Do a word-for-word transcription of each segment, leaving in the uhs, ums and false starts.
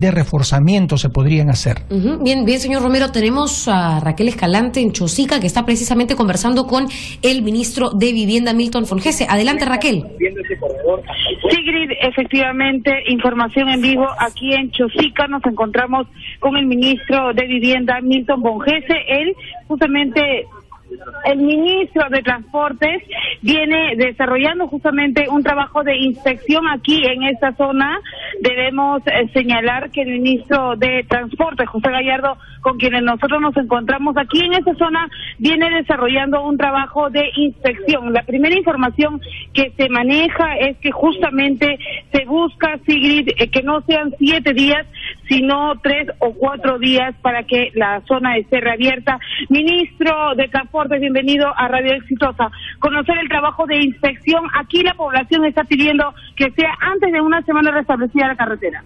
de reforzamiento se podrían hacer. Uh-huh. Bien, bien, señor Romero, tenemos a Raquel Escalante en Chosica, que está precisamente conversando con el ministro de Vivienda, Milton Folgese. Adelante, Raquel. Sigrid, efectivamente, información en vivo aquí en Chosica. Nos encontramos con el ministro de Vivienda, Milton Folgese. Él, justamente, el ministro de Transportes viene desarrollando justamente un trabajo de inspección aquí en esta zona. Debemos eh, señalar que el ministro de Transportes, José Gallardo, con quienes nosotros nos encontramos aquí en esta zona, viene desarrollando un trabajo de inspección. La primera información que se maneja es que justamente se busca, Sigrid, eh, que no sean siete días, sino tres o cuatro días para que la zona esté reabierta. Ministro de Transportes, bienvenido a Radio Exitosa. Conocer el trabajo de inspección. Aquí la población está pidiendo que sea antes de una semana restablecida la carretera.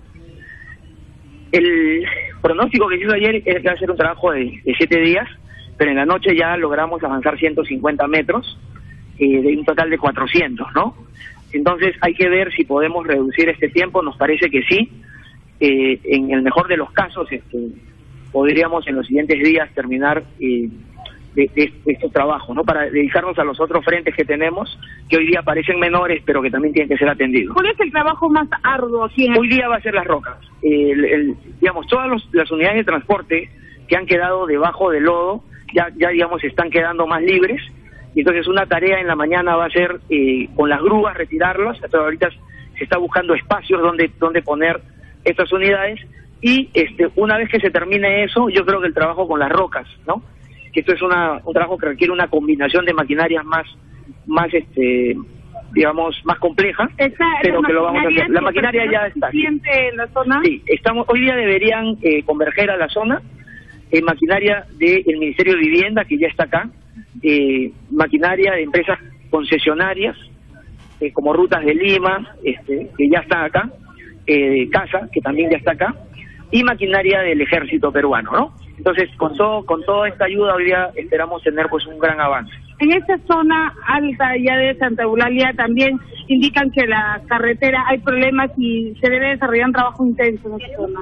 El pronóstico que hizo ayer es que va a ser un trabajo de, de siete días, pero en la noche ya logramos avanzar ciento cincuenta metros, eh, de un total de cuatrocientos, ¿no? Entonces hay que ver si podemos reducir este tiempo. Nos parece que sí. Eh, en el mejor de los casos, este, podríamos en los siguientes días terminar eh, de, de, de estos trabajos, ¿no? Para dedicarnos a los otros frentes que tenemos, que hoy día parecen menores, pero que también tienen que ser atendidos. ¿Cuál es el trabajo más arduo aquí en el... Hoy día va a ser las rocas. El, el, digamos, todas los, las unidades de transporte que han quedado debajo del lodo, ya, ya digamos, están quedando más libres, y entonces una tarea en la mañana va a ser eh, con las grúas retirarlas. Hasta ahorita se está buscando espacios donde, donde poner estas unidades, y este una vez que se termine eso, yo creo que el trabajo con las rocas, ¿no? Que esto es una, un trabajo que requiere una combinación de maquinarias más, más este digamos, más compleja, Esa, pero que lo vamos a hacer. La maquinaria ya está. ¿En la zona? Sí, estamos, hoy día deberían eh, converger a la zona, eh, maquinaria del Ministerio de Vivienda, que ya está acá, eh, maquinaria de empresas concesionarias, eh, como Rutas de Lima, este, que ya está acá, Eh, casa, que también ya está acá, y maquinaria del ejército peruano, ¿no? Entonces, con todo, con toda esta ayuda hoy día esperamos tener pues un gran avance. En esta zona alta ya de Santa Eulalia también indican que la carretera hay problemas y se debe desarrollar un trabajo intenso en esta zona.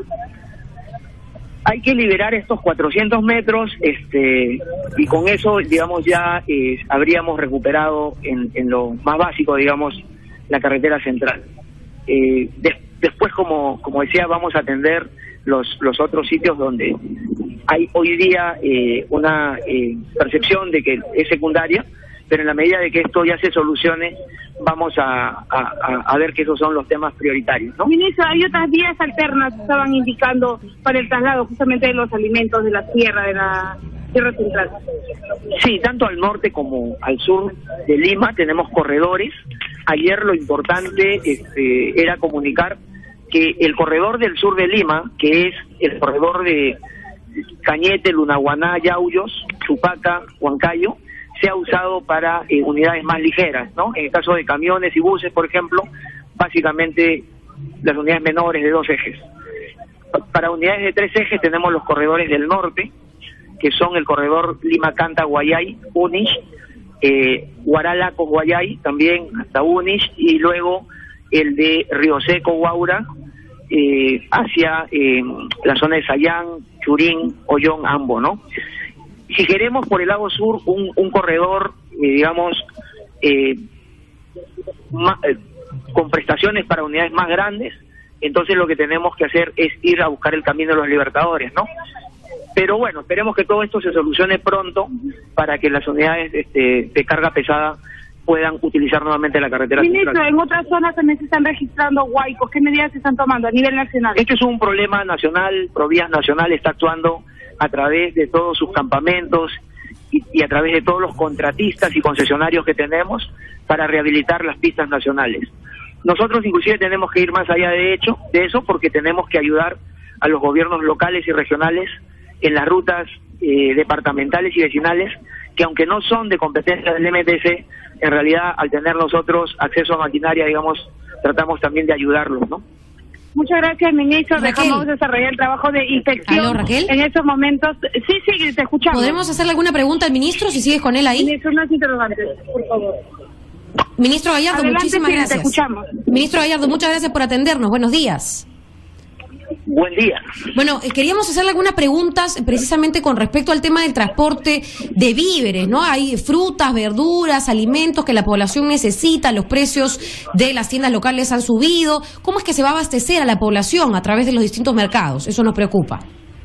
Hay que liberar estos cuatrocientos metros, este, y con eso, digamos, ya eh, habríamos recuperado en, en lo más básico, digamos, la carretera central. Eh, de, después, como como decía, vamos a atender los los otros sitios donde hay hoy día eh, una eh, percepción de que es secundaria, pero en la medida de que esto ya se solucione, vamos a, a, a ver que esos son los temas prioritarios, ¿no? Ministro, hay otras vías alternas que estaban indicando para el traslado justamente de los alimentos de la tierra, de la tierra central. Sí, tanto al norte como al sur de Lima tenemos corredores. Ayer lo importante este, era comunicar que el corredor del sur de Lima, que es el corredor de Cañete, Lunahuaná, Yauyos, Chupaca, Huancayo, se ha usado para eh, unidades más ligeras, ¿no? En el caso de camiones y buses, por ejemplo, básicamente las unidades menores de dos ejes. Para unidades de tres ejes tenemos los corredores del norte, que son el corredor Lima-Canta, Guayay, Unish, eh, Huaralaco, Guayay, también hasta Unish, y luego el de Río Seco, Huaura, eh, hacia eh, la zona de Sayán, Churín, Ollón, Ambo, ¿no? Si queremos por el lado sur un, un corredor, eh, digamos, eh, ma, eh, con prestaciones para unidades más grandes, entonces lo que tenemos que hacer es ir a buscar el camino de los Libertadores, ¿no? Pero bueno, esperemos que todo esto se solucione pronto para que las unidades este, de carga pesada puedan utilizar nuevamente la carretera Ministro, central. en otras zonas también se están registrando huaicos. ¿Qué medidas se están tomando a nivel nacional? Este es un problema nacional. Provías Nacional está actuando a través de todos sus campamentos y, y a través de todos los contratistas y concesionarios que tenemos para rehabilitar las pistas nacionales. Nosotros inclusive tenemos que ir más allá de hecho de eso porque tenemos que ayudar a los gobiernos locales y regionales en las rutas eh, departamentales y vecinales, que aunque no son de competencia del M T C, en realidad al tener nosotros acceso a maquinaria, digamos, tratamos también de ayudarlos, ¿no? Muchas gracias, ministro. Raquel. Dejamos desarrollar el trabajo de inspección. ¿Aló, Raquel? En estos momentos. Sí, sí, te escuchamos. ¿Podremos hacerle alguna pregunta al ministro si sigues con él ahí? Ministro, unas interrogantes, por favor. Ministro Gallardo, Adelante, muchísimas sí, gracias. te escuchamos. Ministro Gallardo, muchas gracias por atendernos. Buenos días. buen día. Bueno, eh, queríamos hacerle algunas preguntas precisamente con respecto al tema del transporte de víveres, ¿no? Hay frutas, verduras, alimentos que la población necesita, los precios de las tiendas locales han subido. ¿Cómo es que se va a abastecer a la población a través de los distintos mercados? Eso nos preocupa.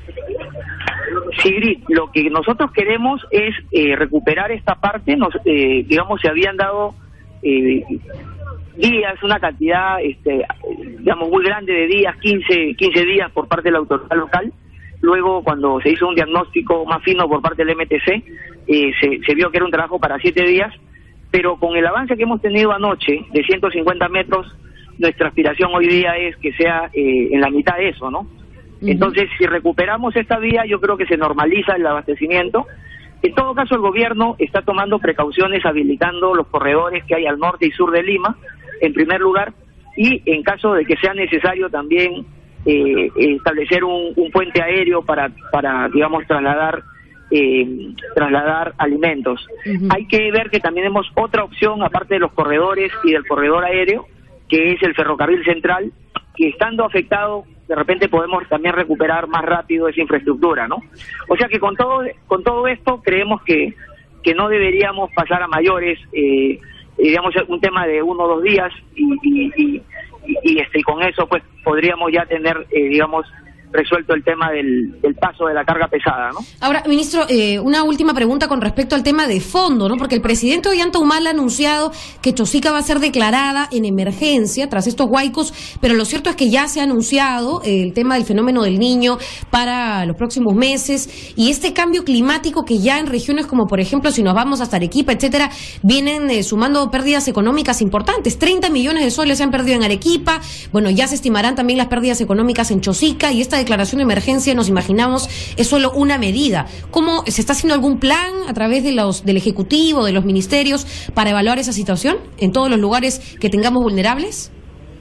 Sigrid, lo que nosotros queremos es eh, recuperar esta parte. Nos, eh, digamos, se habían dado eh, días, una cantidad, este, digamos, muy grande de días, quince, quince días por parte de la autoridad local. Luego, cuando se hizo un diagnóstico más fino por parte del M T C, eh, se, se vio que era un trabajo para siete días, pero con el avance que hemos tenido anoche de ciento cincuenta metros, nuestra aspiración hoy día es que sea eh, en la mitad de eso, ¿no? Uh-huh. Entonces, si recuperamos esta vía, yo creo que se normaliza el abastecimiento. En todo caso, el gobierno está tomando precauciones, habilitando los corredores que hay al norte y sur de Lima, en primer lugar, y en caso de que sea necesario también eh, establecer un, un puente aéreo para, para digamos, trasladar eh, trasladar alimentos. Uh-huh. Hay que ver que también tenemos otra opción, aparte de los corredores y del corredor aéreo, que es el ferrocarril central, que estando afectado, de repente podemos también recuperar más rápido esa infraestructura, ¿no? O sea que con todo con todo esto creemos que, que no deberíamos pasar a mayores, eh, digamos, un tema de uno o dos días y, y, y, y, este, y con eso pues podríamos ya tener, eh, digamos, resuelto el tema del, del paso de la carga pesada, ¿no? Ahora, ministro, eh, una última pregunta con respecto al tema de fondo, ¿no? Porque el presidente Ollanta Humala ha anunciado que Chosica va a ser declarada en emergencia tras estos huaicos, pero lo cierto es que ya se ha anunciado eh, el tema del fenómeno del Niño para los próximos meses, y este cambio climático que ya en regiones como, por ejemplo, si nos vamos hasta Arequipa, etcétera, vienen eh, sumando pérdidas económicas importantes. treinta millones de soles se han perdido en Arequipa. Bueno, ya se estimarán también las pérdidas económicas en Chosica, y esta declaración de emergencia, nos imaginamos, es solo una medida. ¿Cómo se está haciendo algún plan a través de los del Ejecutivo, de los ministerios, para evaluar esa situación en todos los lugares que tengamos vulnerables?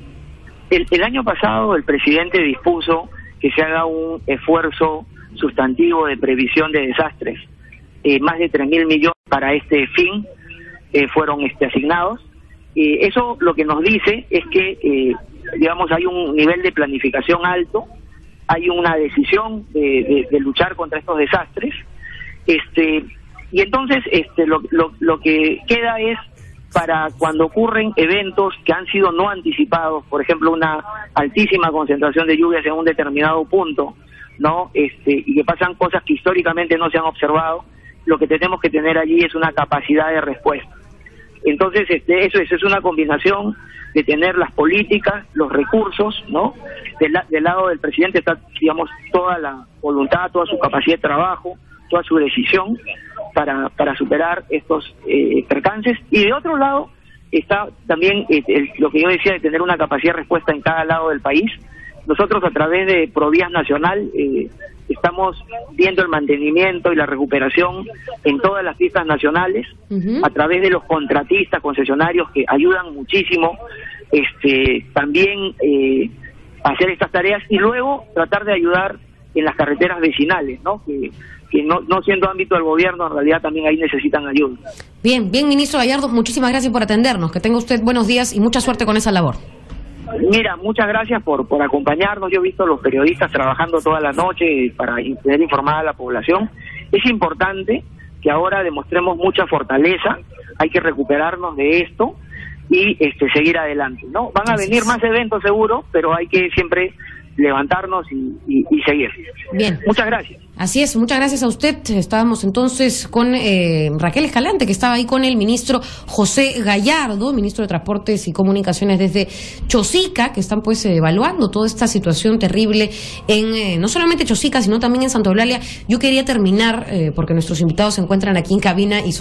El, el año pasado el presidente dispuso que se haga un esfuerzo sustantivo de previsión de desastres. Eh, más de tres mil millones para este fin eh, fueron este, asignados. Eh, eso lo que nos dice es que, eh, digamos, hay un nivel de planificación alto, hay una decisión de, de, de luchar contra estos desastres, este y entonces este lo, lo, lo que queda es para cuando ocurren eventos que han sido no anticipados, por ejemplo una altísima concentración de lluvias en un determinado punto, no este y que pasan cosas que históricamente no se han observado, lo que tenemos que tener allí es una capacidad de respuesta. Entonces este eso es, es una combinación de tener las políticas, los recursos, ¿no? Del, del lado del presidente está, digamos, toda la voluntad, toda su capacidad de trabajo, toda su decisión para para superar estos eh, percances, y de otro lado está también eh, el, lo que yo decía de tener una capacidad de respuesta en cada lado del país. Nosotros a través de Provías Nacional eh, estamos viendo el mantenimiento y la recuperación en todas las pistas nacionales, uh-huh. a través de los contratistas, concesionarios que ayudan muchísimo, este también eh, a hacer estas tareas, y luego tratar de ayudar en las carreteras vecinales, ¿no? Que, que no, no siendo ámbito del gobierno, en realidad también ahí necesitan ayuda. Bien, bien, ministro Gallardo, muchísimas gracias por atendernos. Que tenga usted buenos días y mucha suerte con esa labor. Mira, muchas gracias por por acompañarnos. Yo he visto a los periodistas trabajando toda la noche para tener informada a la población. Es importante que ahora demostremos mucha fortaleza, hay que recuperarnos de esto y este seguir adelante, ¿no? Van a venir más eventos seguro, pero hay que siempre levantarnos y, y, y seguir. Bien. Muchas gracias. Así es, muchas gracias a usted. Estábamos entonces con eh, Raquel Escalante, que estaba ahí con el ministro José Gallardo, ministro de Transportes y Comunicaciones desde Chosica, que están pues evaluando toda esta situación terrible en eh, no solamente Chosica, sino también en Santa Eulalia. Yo quería terminar, eh, porque nuestros invitados se encuentran aquí en cabina y